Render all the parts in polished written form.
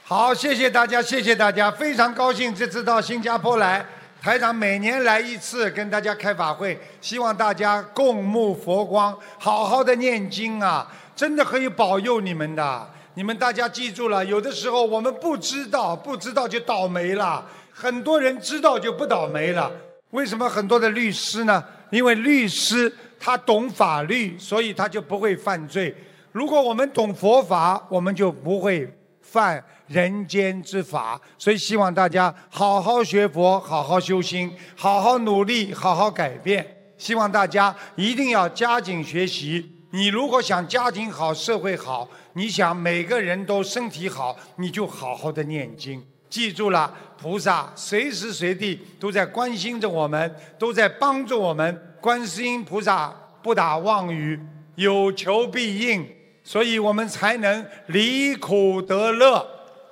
好，谢谢大家，谢谢大家，非常高兴这次到新加坡来。台长每年来一次跟大家开法会，希望大家共沐佛光，好好的念经啊，真的可以保佑你们的。你们大家记住了，有的时候我们不知道就倒霉了，很多人知道就不倒霉了。为什么很多的律师呢？因为律师他懂法律，所以他就不会犯罪。如果我们懂佛法，我们就不会犯人间之法。所以希望大家好好学佛，好好修心，好好努力，好好改变。希望大家一定要加紧学习。你如果想家庭好，社会好，你想每个人都身体好，你就好好的念经。记住了，菩萨随时随地都在关心着我们，都在帮助我们。观世音菩萨不打妄语，有求必应，所以我们才能离苦得乐。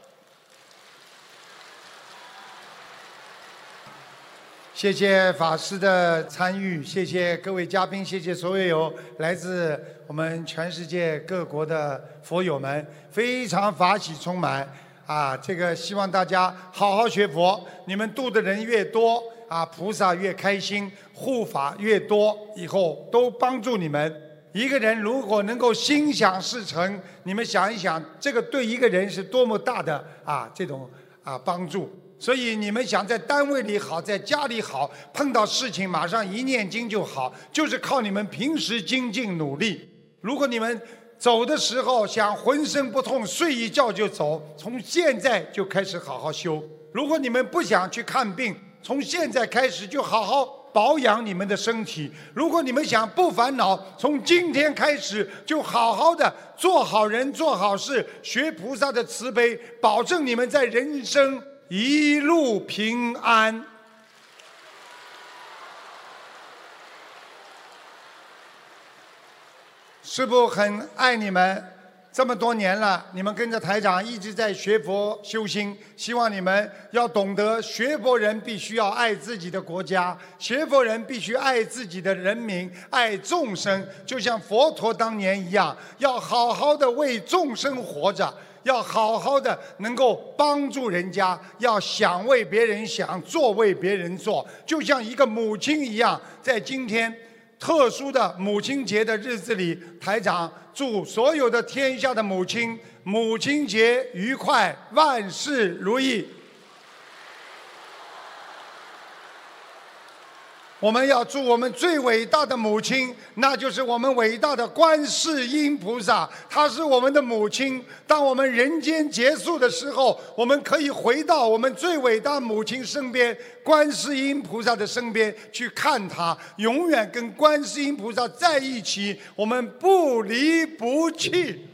谢谢法师的参与，谢谢各位嘉宾，谢谢所有来自我们全世界各国的佛友们，非常法喜充满啊！这个希望大家好好学佛，你们度的人越多啊，菩萨越开心，护法越多，以后都帮助你们。一个人如果能够心想事成，你们想一想，这个对一个人是多么大的这种帮助。所以你们想在单位里好，在家里好，碰到事情马上一念经就好，就是靠你们平时精进努力。如果你们走的时候想浑身不痛，睡一觉就走，从现在就开始好好修。如果你们不想去看病，从现在开始就好好保养你们的身体。如果你们想不烦恼，从今天开始就好好的做好人做好事，学菩萨的慈悲，保证你们在人生一路平安。师父很爱你们，这么多年了，你们跟着台长一直在学佛修心，希望你们要懂得，学佛人必须要爱自己的国家，学佛人必须爱自己的人民，爱众生，就像佛陀当年一样，要好好的为众生活着，要好好的能够帮助人家，要想为别人想，做为别人做，就像一个母亲一样。在今天特殊的母亲节的日子里，台长祝所有的天下的母亲母亲节愉快，万事如意。我们要祝我们最伟大的母亲，那就是我们伟大的观世音菩萨，她是我们的母亲。当我们人间结束的时候，我们可以回到我们最伟大母亲身边，观世音菩萨的身边去看她，永远跟观世音菩萨在一起，我们不离不弃。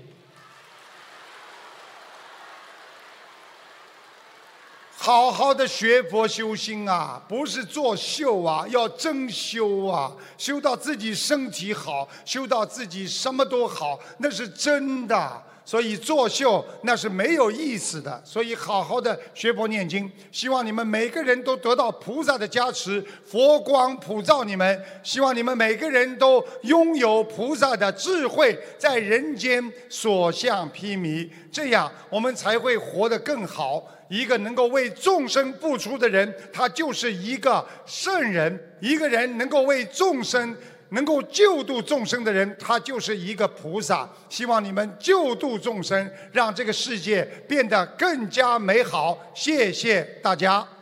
好好的学佛修心啊，不是作秀啊，要真修啊，修到自己身体好，修到自己什么都好，那是真的。所以作秀那是没有意思的，所以好好的学佛念经，希望你们每个人都得到菩萨的加持，佛光普照你们，希望你们每个人都拥有菩萨的智慧，在人间所向披靡，这样我们才会活得更好。一个能够为众生付出的人，他就是一个圣人；一个人能够为众生能够救度众生的人，他就是一个菩萨。希望你们救度众生，让这个世界变得更加美好。谢谢大家。